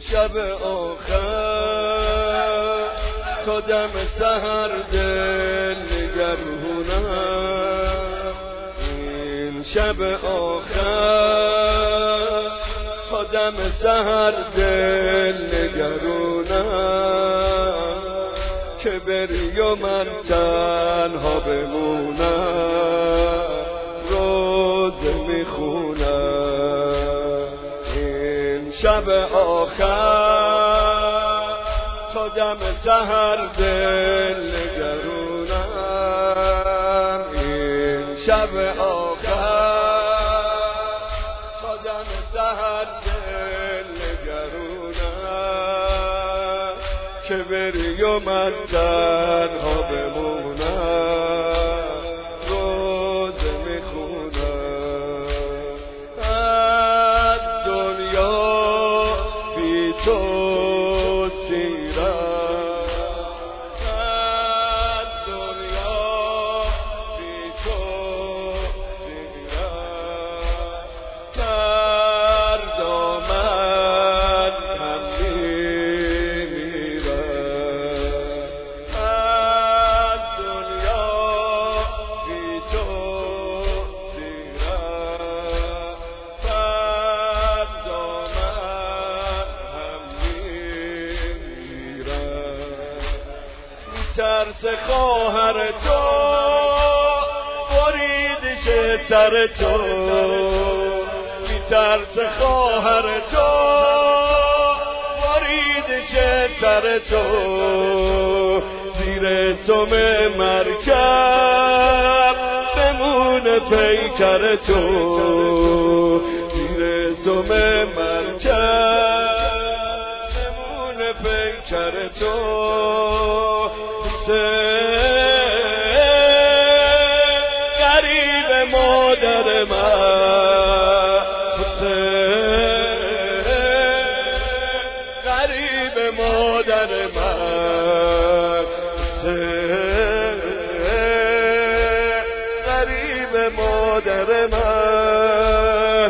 شب آخر تا دم سحر دل نگرونم، این شب آخر تا دم سحر دل نگرونم که بری و من تنها بمونم، روزه میخونم. این شب آخر تا دم سحر دل نگرونم، این شب آخر تا دم سحر دل نگرونم که بری و من تنها بمونم، روزه میخونم. از دنیا بی تو سیرم، از دنیا بی تو سیرم، فردا من هم میمیرم. از دنیا بی تو سیرم، فردا من هم میمیرم. میترس خواهر تو بریدش سر تو، میترس خواهر تو بریدش سر تو، زیر سم مرکب بمونه پیکر تو، زیر سم مرکب بمونه پیکر تو. غریب مادر من، غریب مادر من، غریب مادر من.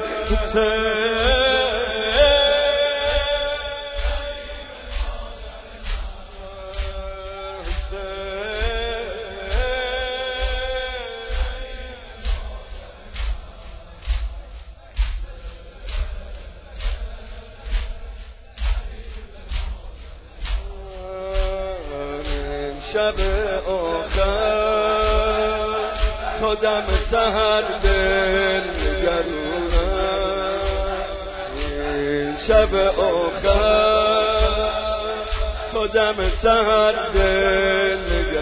شب آخر تا دم سحر دل نگرونم، این شب آخر تا دم سحر دل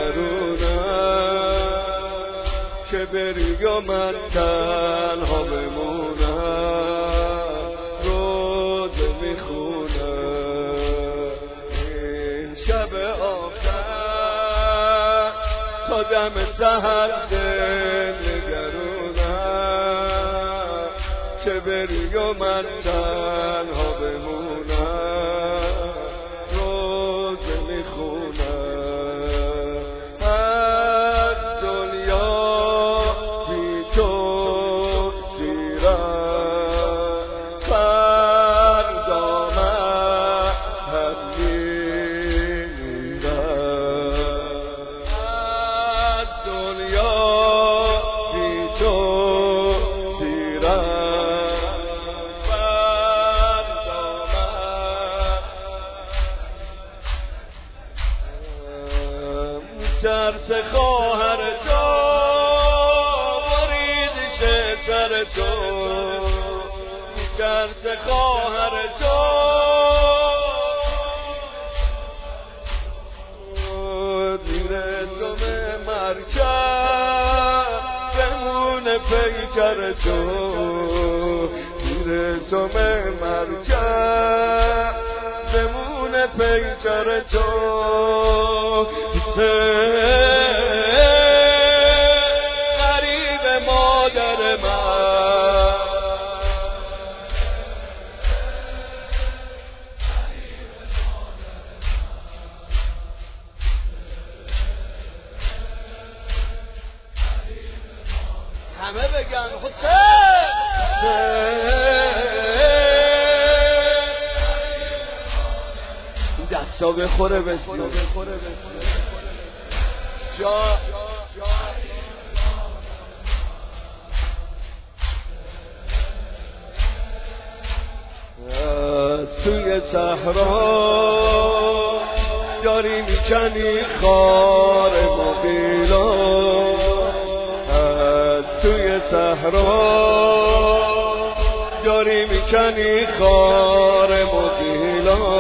نگرونم که بری و من تنها بمونم، روزه میخونم. این شب آخر تا دم سحر دل نگرونم که بری و من تنها بمونم، روزه میخونم. از دنیا بی تو سیرم، فردا من هم ترس خواهر تو بریدش سر تو، ترس خواهر تو زیر سم مرکب بمونه پیکر تو، زیر سم مرکب بمونه پیکر تو. غریب مادر من، همه بگن حسین. دستا بخوره بسیار جا توی صحرا داری میکنی خار مغیلا، توی صحرا داری میکنی خار مغیلا،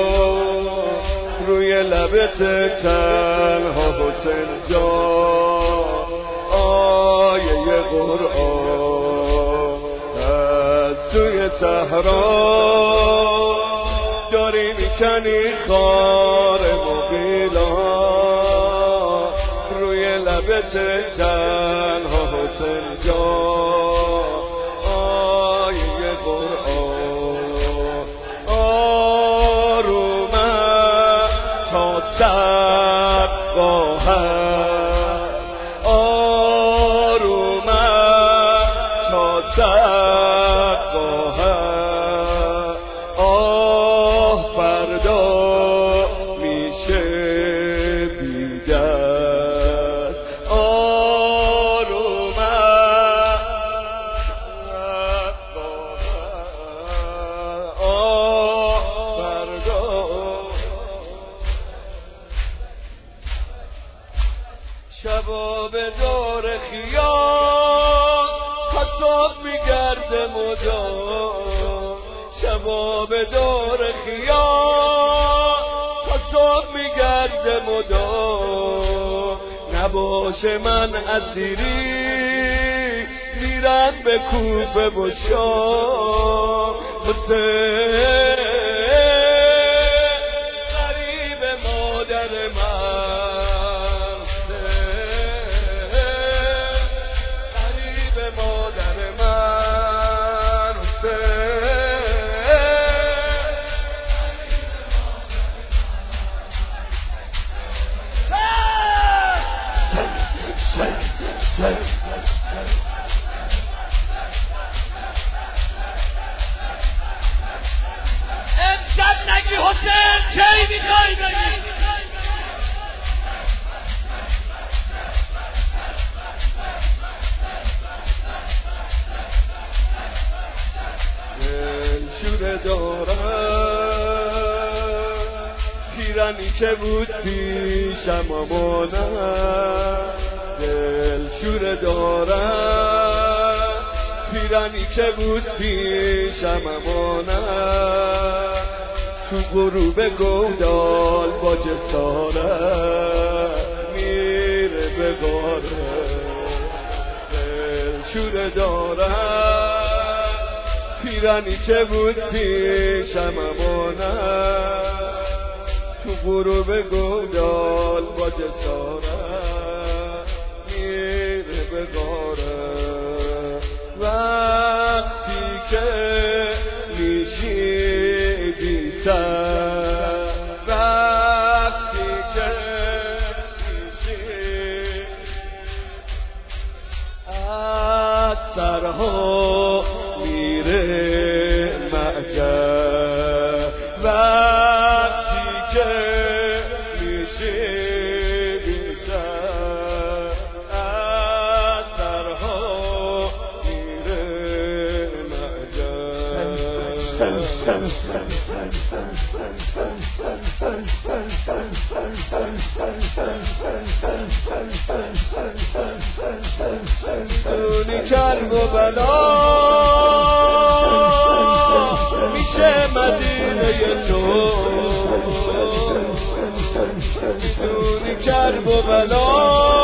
روی لبت تنها حسین جان آیه قرآن، توی صحرا داری میکنی خار مغیلا، روی لبت تنها حسین جان آیه قرآن، آرومه تا سر خواهد، آرومه تا سر خواهد، آه فردا میشه بیدست، آرومه آه فردا. شبا به دور خیام خطاب میگرده مدام، شبا به دور خیام خطاب میگرده مدام، نباشه من اسیری میرم به کوفه و شام، حسین غریب مادر من، غریب مادر من، امشب نگی حسین کی میخوای بگی؟ شوره دارم پیرانی که بود پیشم آمانم، دل شوره دارم پیرانی که بود پیشم امانم، تو غروب گودال با جسارت میره به غاره، دل شوره دارم پیرانی که بود پیشم امانم، تو غروب گودال با جسارت میره به غاره، وقتی که میشی بی سر، وقتی که میشی از سرها میره معجب، وقتی که میشی بی سر از سرها میره دونی کرب و بلا میشه مدینه تو، دونی کرب و بلا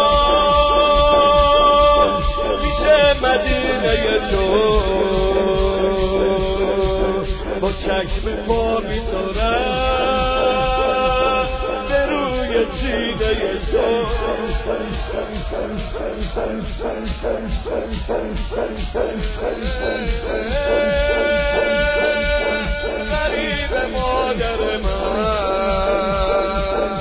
میشه مدینه تو، با چشم پا میذارم به روی سینه تو، غریب مادر من،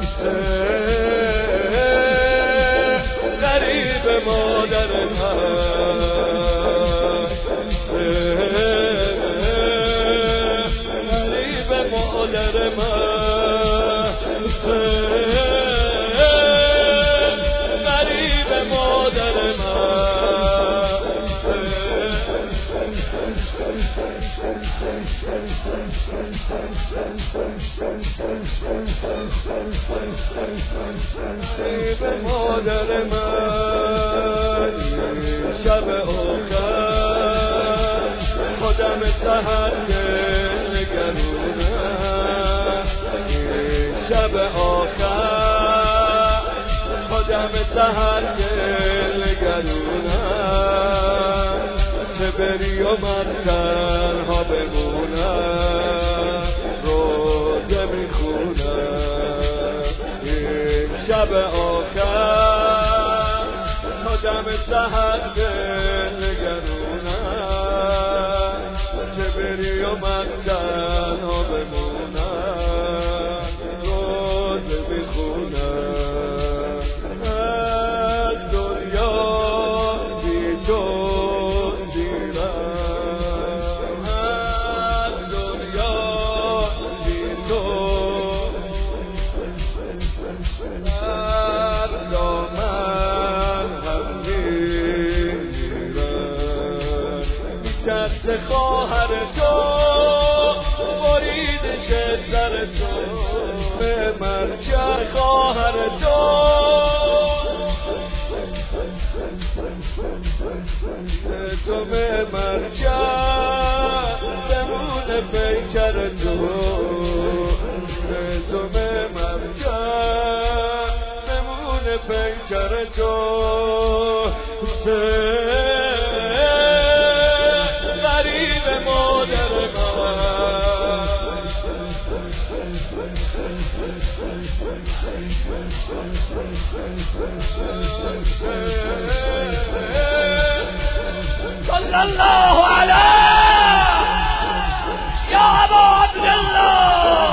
غریب مادر من، غریب مادر من. به مادر من شب آخر خودم سحر نگرونم شب آخر خودم سحر نگرونم که بری و من تنها بمونم روزه میخونم شب آخر خودم سحر نگرونم که بری و من تنها بمونم روزه میخونم از دنیا بی تو دیرم از دنیا بی تو در دامن هم میرم کس خواهر تو بریدش سر تو به مرجع خواهر تو تو به مرجع بمونه پیکر تو تو به مرجع بمونه پیکر تو غریب مادر صلى الله عليه يا أبا عبد الله